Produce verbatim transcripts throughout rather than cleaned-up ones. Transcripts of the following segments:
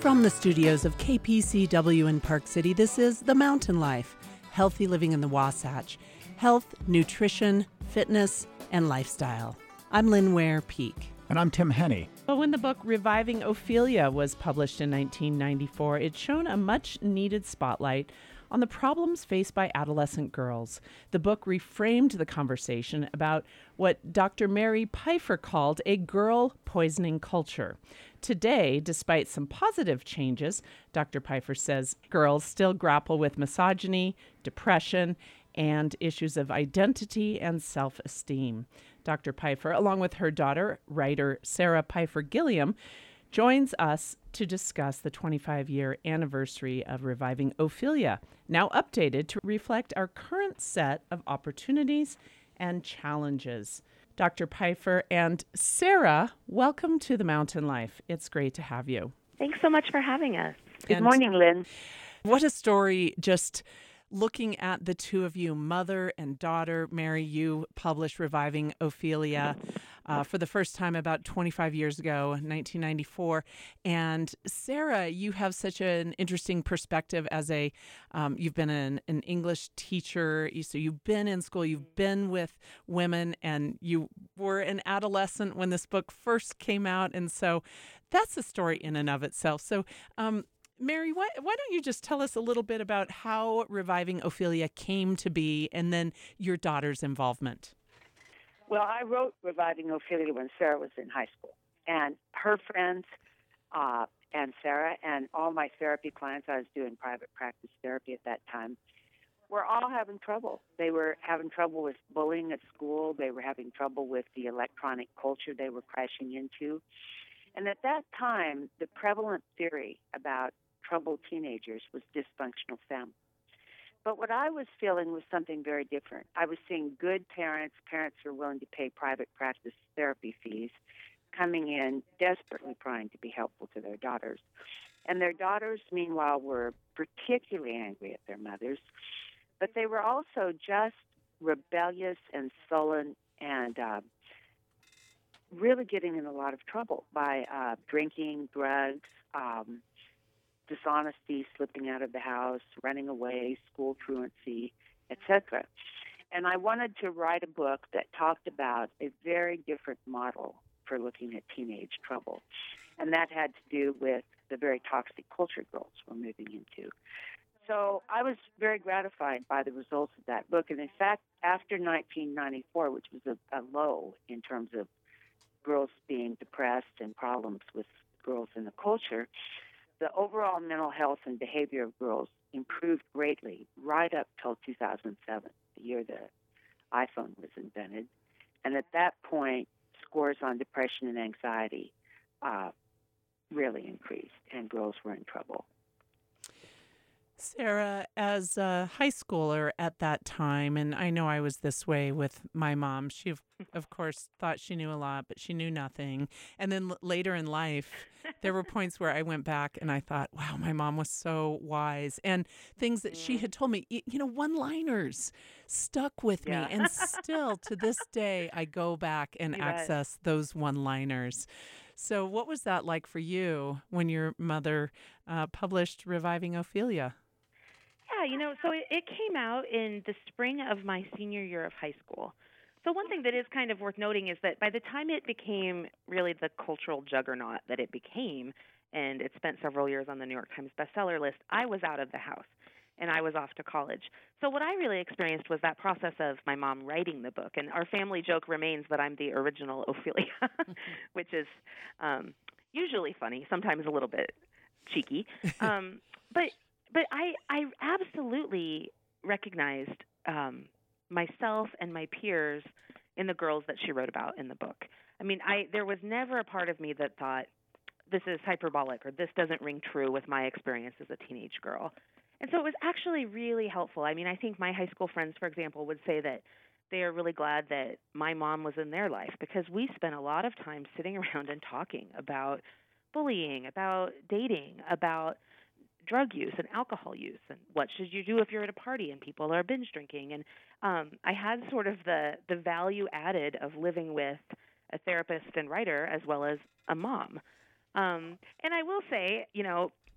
From the studios of K P C W in Park City, this is The Mountain Life, healthy living in the Wasatch, health, nutrition, fitness, and lifestyle. I'm Lynn Ware Peak. And I'm Tim Henney. Well, when the book Reviving Ophelia was published in nineteen ninety-four, it shone a much-needed spotlight on the problems faced by adolescent girls. The book reframed the conversation about what Doctor Mary Pipher called a girl poisoning culture. Today, despite some positive changes, Doctor Pipher says girls still grapple with misogyny, depression, and issues of identity and self-esteem. Doctor Pipher, along with her daughter, writer Sarah Pipher Gilliam, joins us to discuss the twenty-five-year anniversary of Reviving Ophelia, now updated to reflect our current set of opportunities and challenges. Doctor Pipher and Sarah, welcome to The Mountain Life. It's great to have you. Thanks so much for having us. Good And morning, Lynn. What a story, just looking at the two of you, mother and daughter. Mary, you published Reviving Ophelia uh, for the first time about twenty-five years ago, nineteen ninety-four. And Sarah, you have such an interesting perspective as a, um, you've been an, an English teacher, you- so you've been in school, you've been with women, and you were an adolescent when this book first came out. And so that's a story in and of itself. So, um, Mary, why, why don't you just tell us a little bit about how Reviving Ophelia came to be and then your daughter's involvement? Well, I wrote Reviving Ophelia when Sarah was in high school. And her friends uh, and Sarah and all my therapy clients, I was doing private practice therapy at that time, were all having trouble. They were having trouble with bullying at school. They were having trouble with the electronic culture they were crashing into. And at that time, the prevalent theory about troubled teenagers was dysfunctional family. But what I was feeling was something very different. I was seeing good parents, parents who were willing to pay private practice therapy fees, coming in desperately trying to be helpful to their daughters. And their daughters, meanwhile, were particularly angry at their mothers, but they were also just rebellious and sullen and uh, really getting in a lot of trouble by uh, drinking, drugs, um, dishonesty, slipping out of the house, running away, school truancy, et cetera. And I wanted to write a book that talked about a very different model for looking at teenage trouble. And that had to do with the very toxic culture girls were moving into. So I was very gratified by the results of that book. And in fact, after nineteen ninety-four, which was a, a low in terms of girls being depressed and problems with girls in the culture, the overall mental health and behavior of girls improved greatly right up till two thousand seven, the year the iPhone was invented. And at that point, scores on depression and anxiety uh, really increased, and girls were in trouble. Sarah, as a high schooler at that time, and I know I was this way with my mom, she, of, of course, thought she knew a lot, but she knew nothing. And then l- later in life, there were points where I went back and I thought, wow, my mom was so wise. And things that she had told me, y- you know, one-liners stuck with Yeah. me. And still, to this day, I go back and You bet. access those one-liners. So what was that like for you when your mother uh, published Reviving Ophelia? Yeah, you know, so it, it came out in the spring of my senior year of high school. So one thing that is kind of worth noting is that by the time it became really the cultural juggernaut that it became, and it spent several years on the New York Times bestseller list, I was out of the house, and I was off to college. So what I really experienced was that process of my mom writing the book, and our family joke remains that I'm the original Ophelia, which is um, usually funny, sometimes a little bit cheeky. Um, but but I, I absolutely recognized um, myself and my peers in the girls that she wrote about in the book. I mean, I there was never a part of me that thought, this is hyperbolic or this doesn't ring true with my experience as a teenage girl. And so it was actually really helpful. I mean, I think my high school friends, for example, would say that they are really glad that my mom was in their life because we spent a lot of time sitting around and talking about bullying, about dating, about drug use and alcohol use, and what should you do if you're at a party and people are binge drinking. And um, I had sort of the, the value added of living with a therapist and writer as well as a mom. Um, and I will say, you know,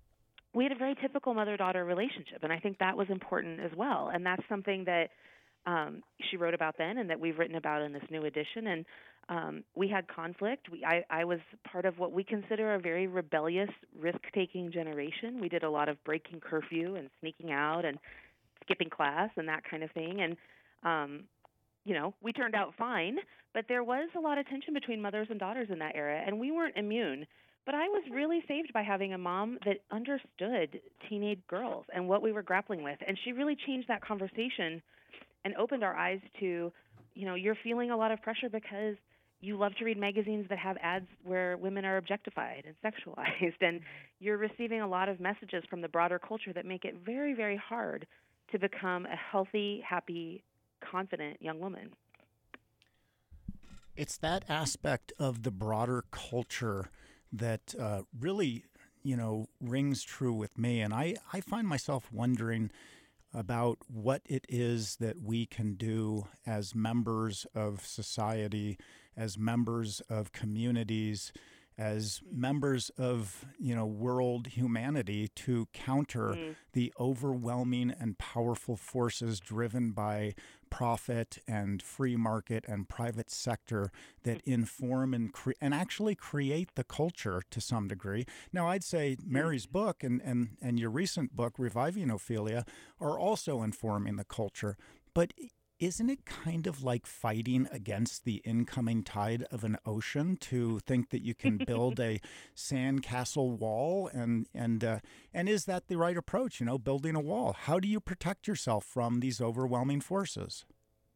we had a very typical mother-daughter relationship, and I think that was important as well. And that's something that um, she wrote about then and that we've written about in this new edition. And um, we had conflict. We, I, I was part of what we consider a very rebellious, risk-taking generation. We did a lot of breaking curfew and sneaking out and skipping class and that kind of thing. And, um, you know, we turned out fine, but there was a lot of tension between mothers and daughters in that era, and we weren't immune. But I was really saved by having a mom that understood teenage girls and what we were grappling with. And she really changed that conversation and opened our eyes to, you know, you're feeling a lot of pressure because you love to read magazines that have ads where women are objectified and sexualized. And you're receiving a lot of messages from the broader culture that make it very, very hard to become a healthy, happy, confident young woman. It's that aspect of the broader culture that uh, really, you know, rings true with me. And I, I find myself wondering about what it is that we can do as members of society, as members of communities, as members of, you know, world humanity to counter mm. the overwhelming and powerful forces driven by profit and free market and private sector that inform and cre- and actually create the culture to some degree. Now, I'd say Mary's book and, and, and your recent book, Reviving Ophelia, are also informing the culture. But isn't it kind of like fighting against the incoming tide of an ocean to think that you can build a sandcastle wall? And and uh, and is that the right approach, you know, building a wall? How do you protect yourself from these overwhelming forces?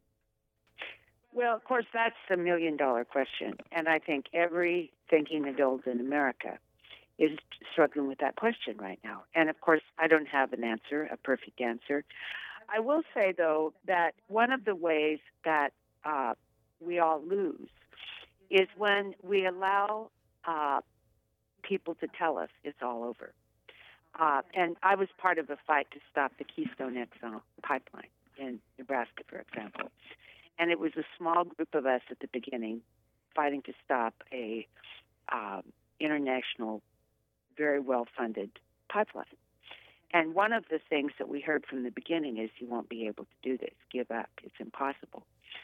Well, of course, that's the million-dollar question. And I think every thinking adult in America is struggling with that question right now. And, of course, I don't have an answer, a perfect answer. I will say, though, that one of the ways that uh, we all lose is when we allow uh, people to tell us it's all over. Uh, and I was part of a fight to stop the Keystone X L pipeline in Nebraska, for example. And it was a small group of us at the beginning fighting to stop a um, international, very well-funded pipeline. And one of the things that we heard from the beginning is you won't be able to do this. Give up. It's impossible.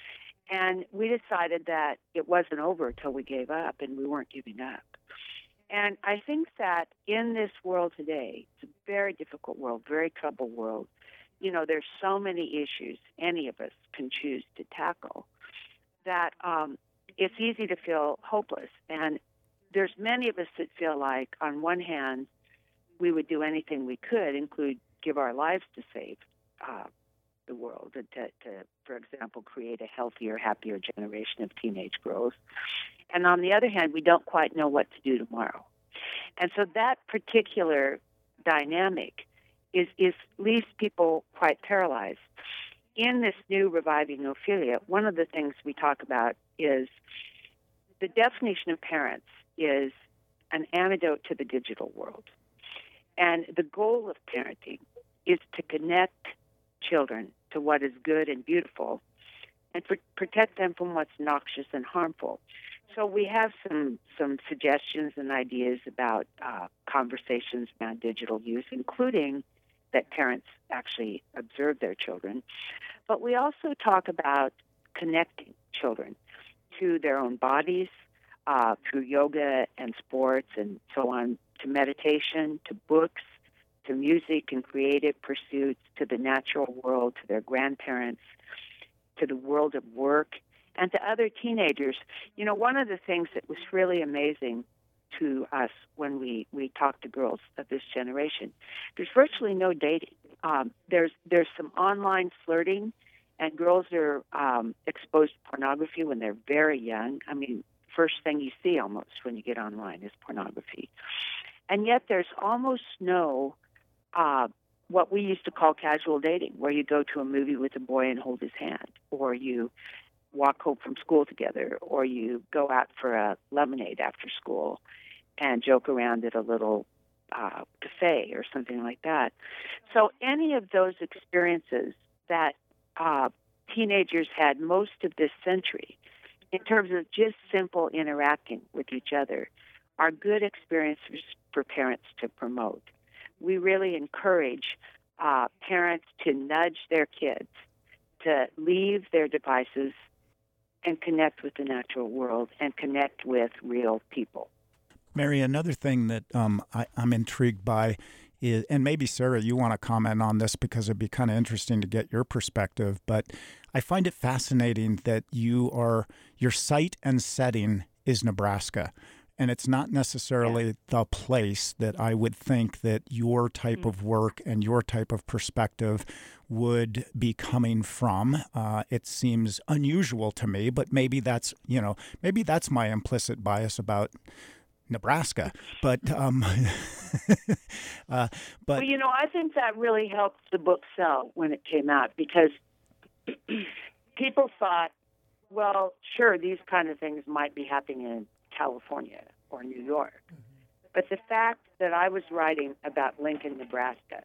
And we decided that it wasn't over until we gave up, and we weren't giving up. And I think that in this world today, it's a very difficult world, very troubled world. You know, there's so many issues any of us can choose to tackle that um, it's easy to feel hopeless. And there's many of us that feel like, on one hand, we would do anything we could, include give our lives to save uh, the world, and to, to, for example, create a healthier, happier generation of teenage girls. And on the other hand, we don't quite know what to do tomorrow. And so that particular dynamic is, is leaves people quite paralyzed. In this new Reviving Ophelia, one of the things we talk about is the definition of parents is an antidote to the digital world. And the goal of parenting is to connect children to what is good and beautiful and pr- protect them from what's noxious and harmful. So we have some, some suggestions and ideas about uh, conversations around digital use, including that parents actually observe their children. But we also talk about connecting children to their own bodies uh, through yoga and sports and so on, to meditation, to books, to music and creative pursuits, to the natural world, to their grandparents, to the world of work, and to other teenagers. You know, one of the things that was really amazing to us when we, we talked to girls of this generation, there's virtually no dating. Um, there's there's some online flirting, and girls are um, exposed to pornography when they're very young. I mean, first thing you see almost when you get online is pornography. And yet there's almost no uh, what we used to call casual dating, where you go to a movie with a boy and hold his hand, or you walk home from school together, or you go out for a lemonade after school and joke around at a little uh, cafe or something like that. So any of those experiences that uh, teenagers had most of this century in terms of just simple interacting with each other are good experiences for parents to promote. we really encourage uh, parents to nudge their kids to leave their devices and connect with the natural world and connect with real people. Mary, another thing that um, I, I'm intrigued by is, and maybe Sarah, you want to comment on this because it'd be kind of interesting to get your perspective, but I find it fascinating that you are, your site and setting is Nebraska. And it's not necessarily yeah. the place that I would think that your type mm-hmm. of work and your type of perspective would be coming from. Uh, it seems unusual to me, but maybe that's, you know, maybe that's my implicit bias about Nebraska. But, um, uh, but well, you know, I think that really helped the book sell when it came out because people thought, well, sure, these kind of things might be happening in California or New York. Mm-hmm. But the fact that I was writing about Lincoln, Nebraska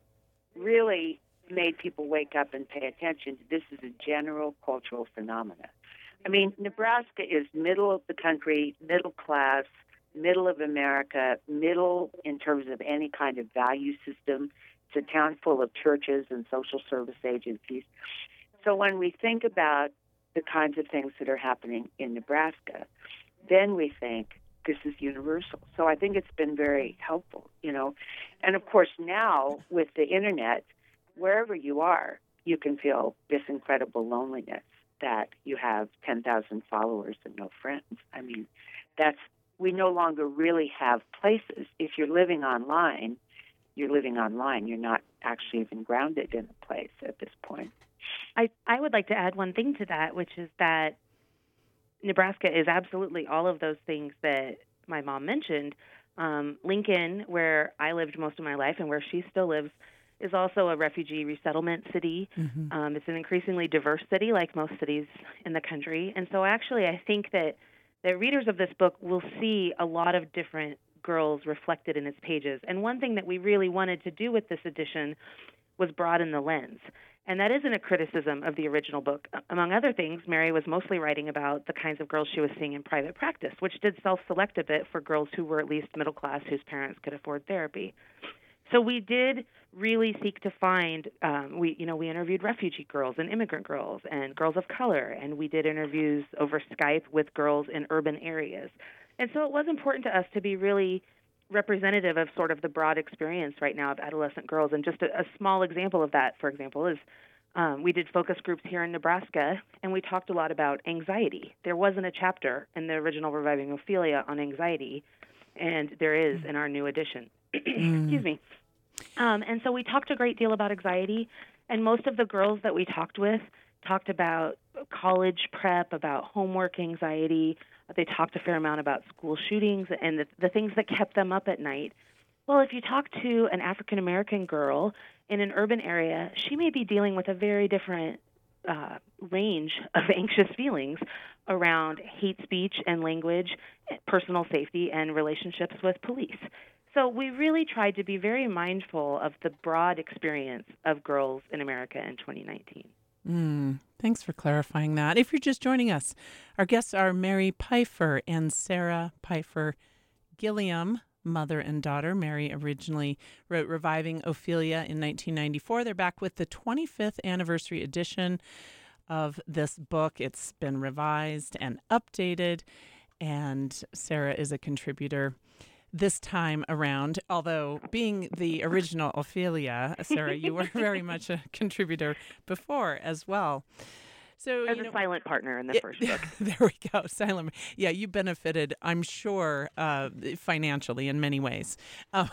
really made people wake up and pay attention to this is a general cultural phenomenon. I mean, Nebraska is middle of the country, middle class, middle of America, middle in terms of any kind of value system. It's a town full of churches and social service agencies. So when we think about the kinds of things that are happening in Nebraska, then we think this is universal. So I think it's been very helpful, you know. And of course now with the internet, wherever you are, you can feel this incredible loneliness that you have ten thousand followers and no friends. I mean, that's, we no longer really have places. If you're living online, you're living online. You're not actually even grounded in a place at this point. I, I would like to add one thing to that, which is that Nebraska is absolutely all of those things that my mom mentioned. Um, Lincoln, where I lived most of my life and where she still lives, is also a refugee resettlement city. Mm-hmm. Um, it's an increasingly diverse city, like most cities in the country. And so actually I think that the readers of this book will see a lot of different girls reflected in its pages. And one thing that we really wanted to do with this edition was broaden the lens. And that isn't a criticism of the original book. Among other things, Mary was mostly writing about the kinds of girls she was seeing in private practice, which did self-select a bit for girls who were at least middle class, whose parents could afford therapy. So we did really seek to find, um, we, you know, we interviewed refugee girls and immigrant girls and girls of color, and we did interviews over Skype with girls in urban areas. And so it was important to us to be really representative of sort of the broad experience right now of adolescent girls. And just a, a small example of that, for example, is um, we did focus groups here in Nebraska, and we talked a lot about anxiety. There wasn't a chapter in the original Reviving Ophelia on anxiety, and there is in our new edition. Excuse me. Um, and so we talked a great deal about anxiety, and most of the girls that we talked with talked about college prep, about homework anxiety. They talked a fair amount about school shootings and the, the things that kept them up at night. Well, if you talk to an African-American girl in an urban area, she may be dealing with a very different uh, range of anxious feelings around hate speech and language, personal safety, and relationships with police. So we really tried to be very mindful of the broad experience of girls in America in twenty nineteen. Mm, thanks for clarifying that. If you're just joining us, our guests are Mary Pipher and Sarah Pipher Gilliam, mother and daughter. Mary originally wrote Reviving Ophelia in nineteen ninety-four. They're back with the twenty-fifth anniversary edition of this book. It's been revised and updated, and Sarah is a contributor this time around, although being the original Ophelia, Sarah, you were very much a contributor before as well. So, as you a know, silent partner in the it, first book. There we go, silent. Yeah, you benefited, I'm sure, uh, financially in many ways. Um,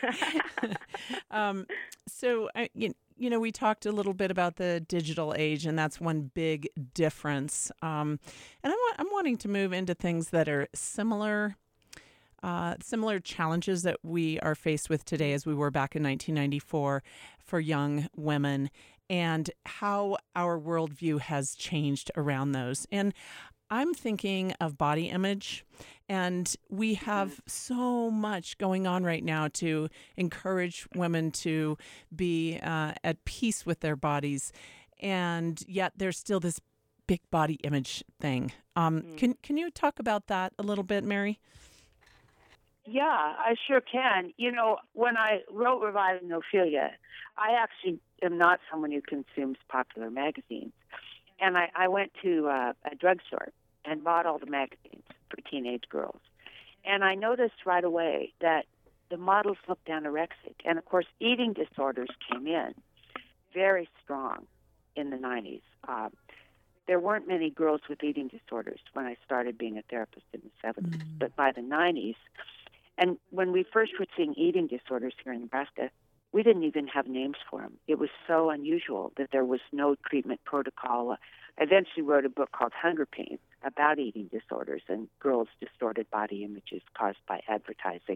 um, so, I, you, you know, we talked a little bit about the digital age, and that's one big difference. Um, and I'm, I'm wanting to move into things that are similar. Uh, similar challenges that we are faced with today as we were back in nineteen ninety-four for young women, and how our worldview has changed around those. And I'm thinking of body image, and we have so much going on right now to encourage women to be uh, at peace with their bodies, and yet there's still this big body image thing. Um, mm. Can can you talk about that a little bit, Mary? Yeah, I sure can. You know, when I wrote Reviving Ophelia, I actually am not someone who consumes popular magazines. And I, I went to uh, a drugstore and bought all the magazines for teenage girls. And I noticed right away that the models looked anorexic. And, of course, eating disorders came in very strong in the nineties. Um, there weren't many girls with eating disorders when I started being a therapist in the seventies. Mm. But by the nineties, and when we first were seeing eating disorders here in Nebraska, we didn't even have names for them. It was so unusual that there was no treatment protocol. I eventually wrote a book called Hunger Pains about eating disorders and girls' distorted body images caused by advertising.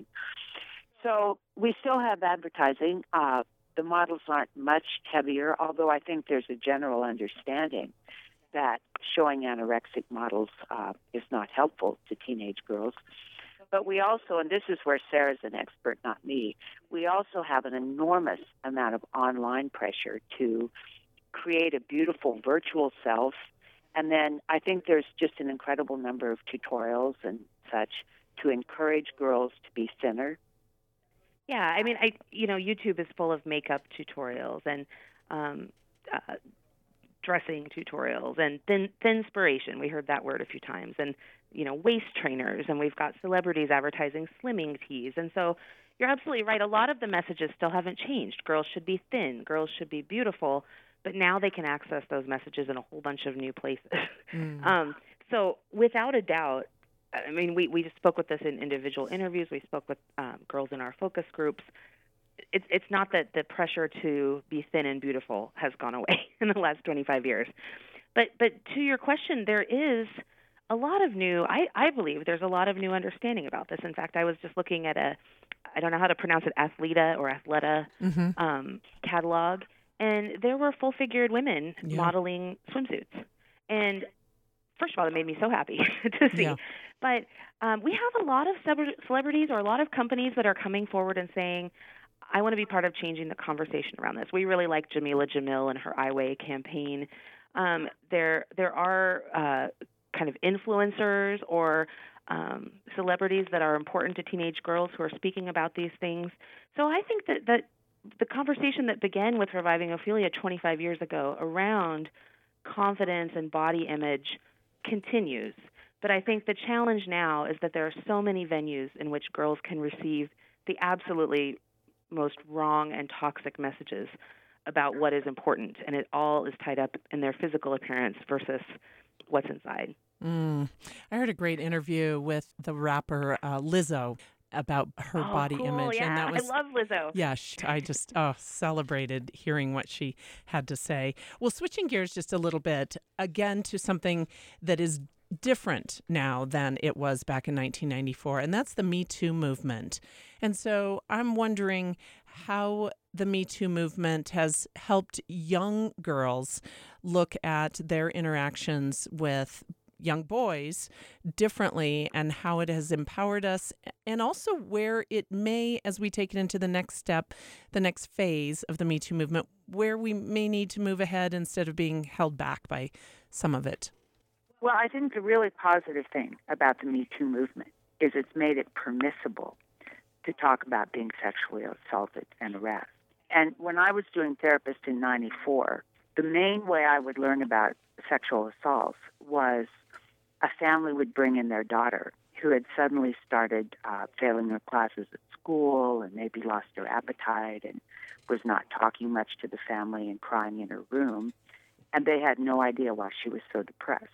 So we still have advertising. Uh, the models aren't much heavier, although I think there's a general understanding that showing anorexic models uh, is not helpful to teenage girls. But we also, and this is where Sarah's an expert, not me, we also have an enormous amount of online pressure to create a beautiful virtual self. And then I think there's just an incredible number of tutorials and such to encourage girls to be thinner. Yeah, I mean, I you know, YouTube is full of makeup tutorials and um, uh, dressing tutorials and thin thinspiration. We heard that word a few times. And, you know, waist trainers, and we've got celebrities advertising slimming teas. And so you're absolutely right. A lot of the messages still haven't changed. Girls should be thin. Girls should be beautiful. But now they can access those messages in a whole bunch of new places. Mm. um, so without a doubt, I mean, we, we just spoke with this in individual interviews. We spoke with um, girls in our focus groups. It's it's not that the pressure to be thin and beautiful has gone away in the last twenty-five years. But but to your question, there is a lot of new, I, I believe there's a lot of new understanding about this. In fact, I was just looking at a, I don't know how to pronounce it, Athleta or Athleta mm-hmm. um, catalog, and there were full-figured women yeah. modeling swimsuits. And first of all, it made me so happy to see. Yeah. But um, we have a lot of celebrities or a lot of companies that are coming forward and saying, I want to be part of changing the conversation around this. We really like Jamila Jamil and her I Weigh campaign. Um, there, there are uh, kind of influencers or um, celebrities that are important to teenage girls who are speaking about these things. So I think that, that the conversation that began with Reviving Ophelia twenty-five years ago around confidence and body image continues. But I think the challenge now is that there are so many venues in which girls can receive the absolutely most wrong and toxic messages about what is important, and it all is tied up in their physical appearance versus what's inside. Mm. I heard a great interview with the rapper uh, Lizzo about her oh, body cool. image. Yeah, and that was, I love Lizzo. Yeah, she, I just oh, celebrated hearing what she had to say. Well, switching gears just a little bit, again, to something that is different now than it was back in nineteen ninety-four, and that's the Me Too movement. And so I'm wondering how the Me Too movement has helped young girls look at their interactions with young boys differently, and how it has empowered us, and also where it may, as we take it into the next step, the next phase of the Me Too movement, where we may need to move ahead instead of being held back by some of it. Well, I think the really positive thing about the Me Too movement is it's made it permissible to talk about being sexually assaulted and harassed. And when I was doing therapist in ninety-four, the main way I would learn about sexual assaults was a family would bring in their daughter who had suddenly started uh, failing her classes at school and maybe lost her appetite and was not talking much to the family and crying in her room. And they had no idea why she was so depressed.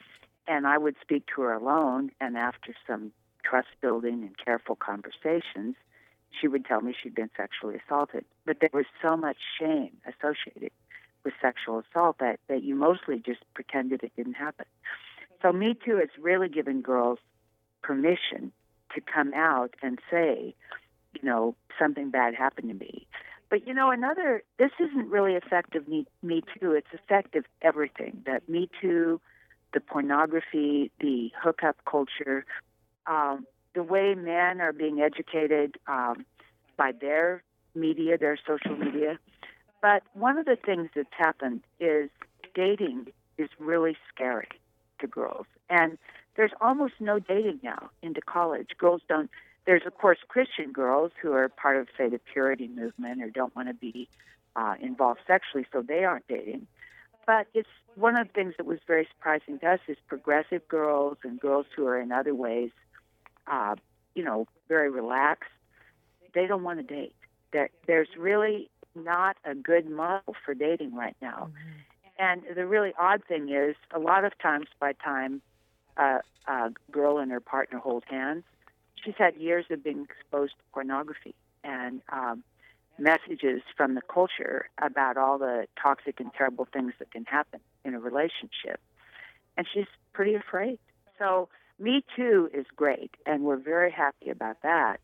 And I would speak to her alone, and after some trust building and careful conversations, she would tell me she'd been sexually assaulted. But there was so much shame associated with sexual assault that, that you mostly just pretended it didn't happen. So Me Too has really given girls permission to come out and say, you know, something bad happened to me. But, you know, another, this isn't really effective Me, Me Too. It's effective everything. That Me Too, the pornography, the hookup culture, um, the way men are being educated um, by their media, their social media. But one of the things that's happened is dating is really scary to girls. And there's almost no dating now into college. Girls don't there's, of course, Christian girls who are part of, say, the purity movement or don't want to be uh, involved sexually, so they aren't dating. But it's one of the things that was very surprising to us is progressive girls and girls who are in other ways, uh, you know, very relaxed. They don't want to date. There, there's really not a good model for dating right now. Mm-hmm. And the really odd thing is, a lot of times by the time uh, a girl and her partner hold hands, she's had years of being exposed to pornography and um, messages from the culture about all the toxic and terrible things that can happen in a relationship. And she's pretty afraid. So Me Too is great, and we're very happy about that.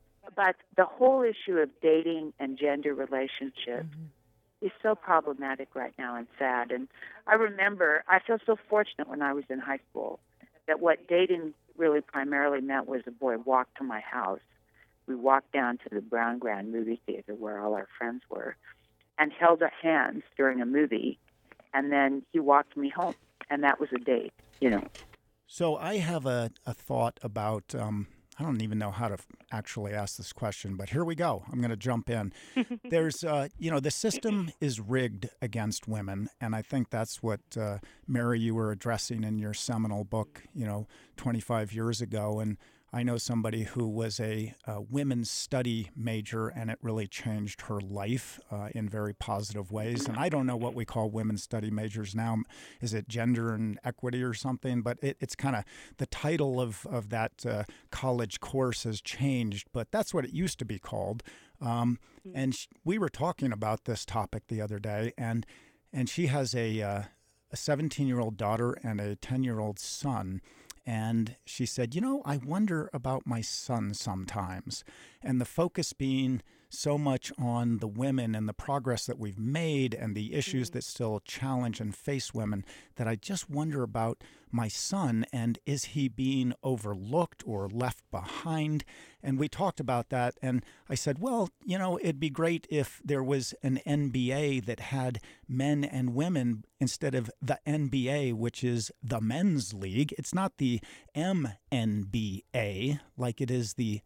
But the whole issue of dating and gender relationships mm-hmm. is so problematic right now and sad. And I remember, I feel so fortunate when I was in high school that what dating really primarily meant was a boy walked to my house. We walked down to the Brown Grand movie theater where all our friends were and held our hands during a movie, and then he walked me home, and that was a date, you know. So I have a, a thought about, um, I don't even know how to f- actually ask this question, but here we go. I'm going to jump in. There's, uh, you know, the system is rigged against women, and I think that's what, uh, Mary, you were addressing in your seminal book, you know, twenty-five years ago. And I know somebody who was a, a women's study major, and it really changed her life uh, in very positive ways. And I don't know what we call women's study majors now. Is it gender and equity or something? But it, it's kind of the title of, of that uh, college course has changed, but that's what it used to be called. Um, and sh- we were talking about this topic the other day, and and she has a uh, a seventeen-year-old daughter and a ten-year-old son. And she said, you know, I wonder about my son sometimes. And the focus being so much on the women and the progress that we've made and the issues that still challenge and face women, that I just wonder about my son, and is he being overlooked or left behind? And we talked about that, and I said, well, you know, it'd be great if there was an N B A that had men and women instead of the N B A, which is the men's league. It's not the M N B A like it is the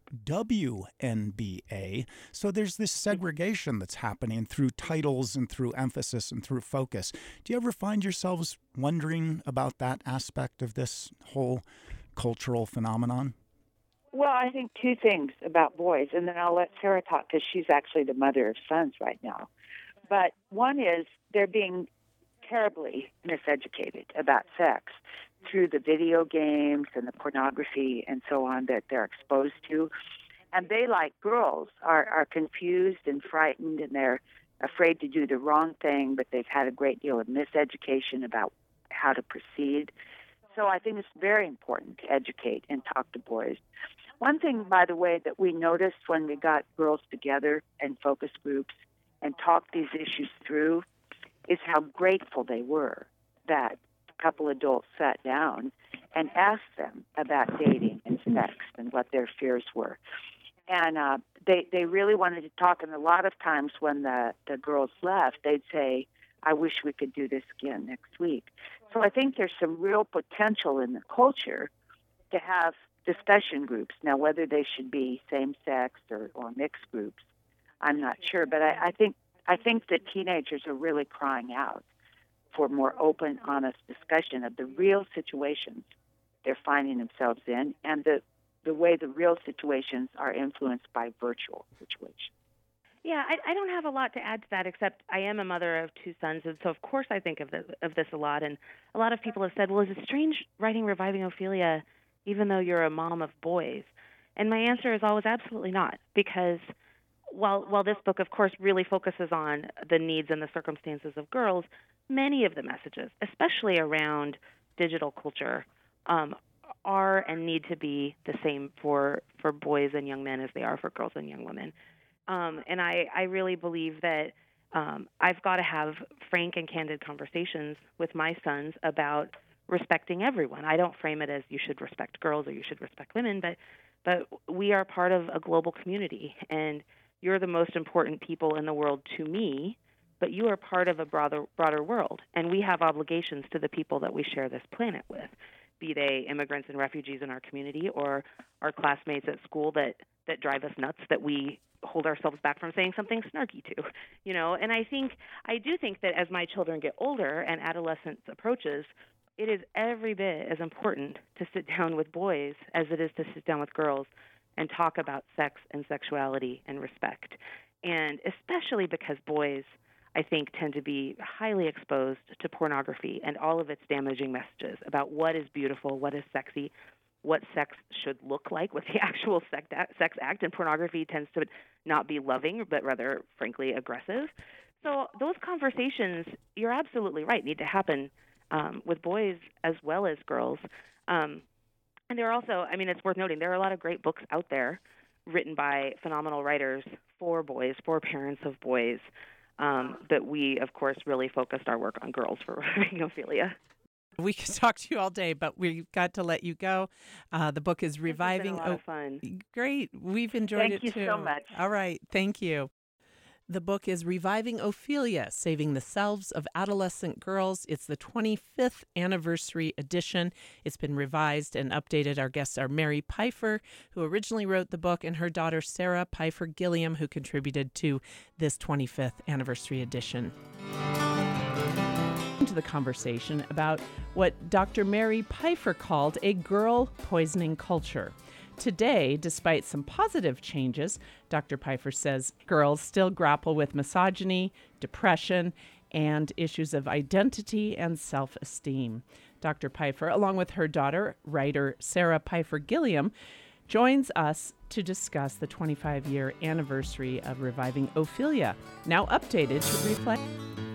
W N B A. So there's this segregation that's happening through titles and through emphasis and through focus. Do you ever find yourselves wondering about that aspect of this whole cultural phenomenon? Well, I think two things about boys, and then I'll let Sarah talk because she's actually the mother of sons right now. But one is they're being terribly miseducated about sex through the video games and the pornography and so on that they're exposed to. And they, like girls, are, are confused and frightened, and they're afraid to do the wrong thing, but they've had a great deal of miseducation about how to proceed. So I think it's very important to educate and talk to boys. One thing, by the way, that we noticed when we got girls together in focus groups and talked these issues through is how grateful they were that a couple adults sat down and asked them about dating and sex and what their fears were. And uh, they, they really wanted to talk, and a lot of times when the, the girls left, they'd say, I wish we could do this again next week. So I think there's some real potential in the culture to have discussion groups. Now, whether they should be same-sex or, or mixed groups, I'm not sure. But I, I think I think that teenagers are really crying out for more open, honest discussion of the real situations they're finding themselves in and the, the way the real situations are influenced by virtual situations. Yeah, I, I don't have a lot to add to that, except I am a mother of two sons, and so of course I think of this, of this a lot. And a lot of people have said, well, is it strange writing Reviving Ophelia even though you're a mom of boys? And my answer is always absolutely not, because while, while this book, of course, really focuses on the needs and the circumstances of girls, many of the messages, especially around digital culture, um, are and need to be the same for, for boys and young men as they are for girls and young women. Um, and I, I really believe that um, I've got to have frank and candid conversations with my sons about respecting everyone. I don't frame it as you should respect girls or you should respect women, but but we are part of a global community, and you're the most important people in the world to me, but you are part of a broader broader world, and we have obligations to the people that we share this planet with. be they immigrants and refugees in our community or our classmates at school that, that drive us nuts, that we hold ourselves back from saying something snarky to, you know. And I think, I do think that as my children get older and adolescence approaches, it is every bit as important to sit down with boys as it is to sit down with girls and talk about sex and sexuality and respect. And especially because boys, I think, tend to be highly exposed to pornography and all of its damaging messages about what is beautiful, what is sexy, what sex should look like, what the actual sex act, sex act. And pornography tends to not be loving, but rather, frankly, aggressive. So those conversations, you're absolutely right, need to happen um, with boys as well as girls. Um, and there are also, I mean, it's worth noting, there are a lot of great books out there written by phenomenal writers for boys, for parents of boys. Um, but we, of course, really focused our work on girls for Reviving Ophelia. We could talk to you all day, but we've got to let you go. Uh, the book is Reviving. It's been a lot of fun. Great. We've enjoyed Thank it you too. so much. All right. Thank you. The book is Reviving Ophelia, Saving the Selves of Adolescent Girls. It's the twenty-fifth anniversary edition. It's been revised and updated. Our guests are Mary Pipher, who originally wrote the book, and her daughter Sarah Pipher Gilliam, who contributed to this twenty-fifth anniversary edition. To the conversation about what Doctor Mary Pipher called a girl poisoning culture. Today, despite some positive changes, Doctor Pipher says girls still grapple with misogyny, depression, and issues of identity and self-esteem. Doctor Pipher, along with her daughter, writer Sarah Pipher Gilliam, joins us to discuss the twenty-five-year anniversary of Reviving Ophelia, now updated to reflect